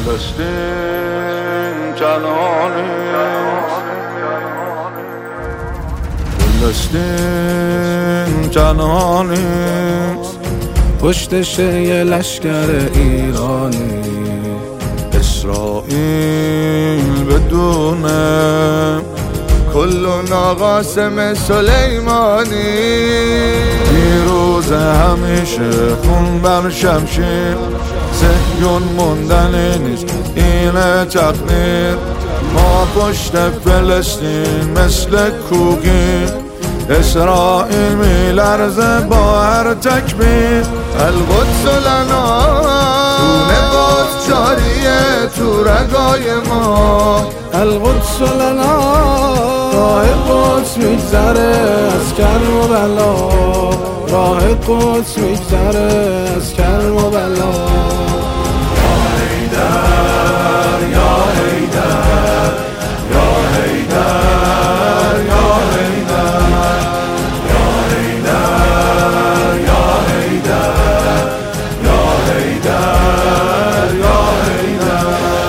فلسطین تنها فلسطین تنها نیست، پشتش یه لشکر ایرانی. اسرائیل بدونه کلنا قاسم سلیمانی. دیروز همیشه خون بر شمشیر، صهیون موندنی نیست اینه تقدیر. ما پشت فلسطین مثل کوکی، اسرائیل میلرزه با هر تکبیر. القدس لنا، خون قدس جاریه تو رگای ما. القدس لنا، راه قدس میگذره از کرم و بلا. راه قدس میگذره از کرم و بلا. یا حیدر یا حیدر یا حیدر یا حیدر یا حیدر یا حیدر یا حیدر یا حیدر.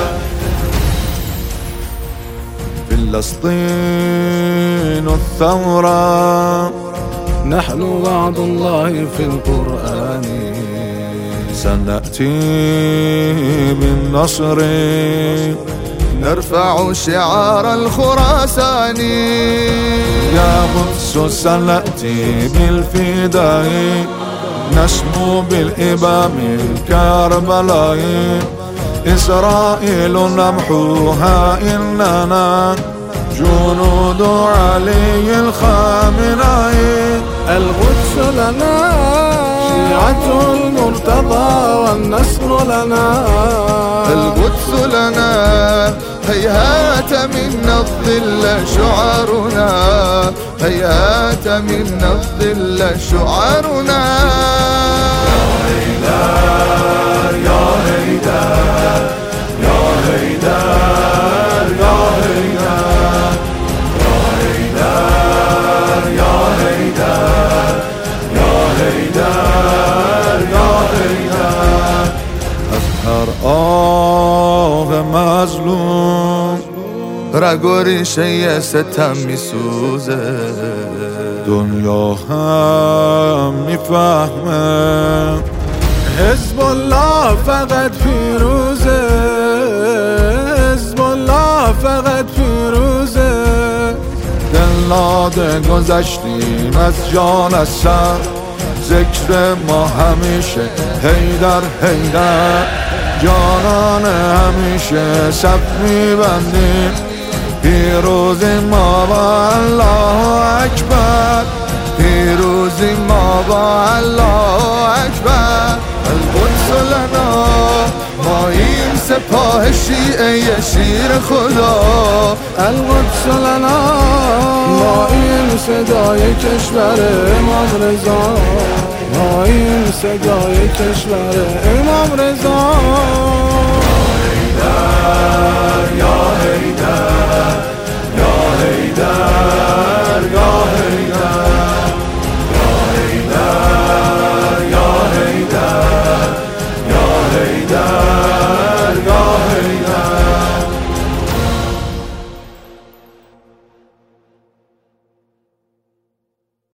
فلسطین الثورة، نحن وعد الله في القرآن. سنأتي بالنصر، نرفع شعار الخراساني. يا قدس سنأتي بالفداء، نسمو بالإمام الكربلائي. إسرائيل نمحوها إننا جنود علي الخامنئي. القدس لنا، شيعة المرتضى والنصر لنا. القدس لنا، هيهات منا الظل شعارنا. هيهات منا الظل شعارنا. يا هيدر يا هيدر يا هيدر يا هيدر يا هيدر يا هيدر يا هيدر يا هيدر. أسهر آه مظلوم، رگ و ریشه ستم میسوزه. دنیا هم میفهمه حزب الله فقط پیروزه. حزب الله فقط پیروزه. دلناده گذشتیم از جان از سر، ذکر ما همیشه حیدر حیدر. جانان همیشه صف میبندیم، پیروزی ما با الله اکبر. پیروزی ما با الله اکبر. القدس لنا، ماییم سپاه شیعه شیر خدا. القدس لنا، ماییم صدای کشور امام رضا. ماییم صدای کشور امام رضا. یا حیدر یا حیدر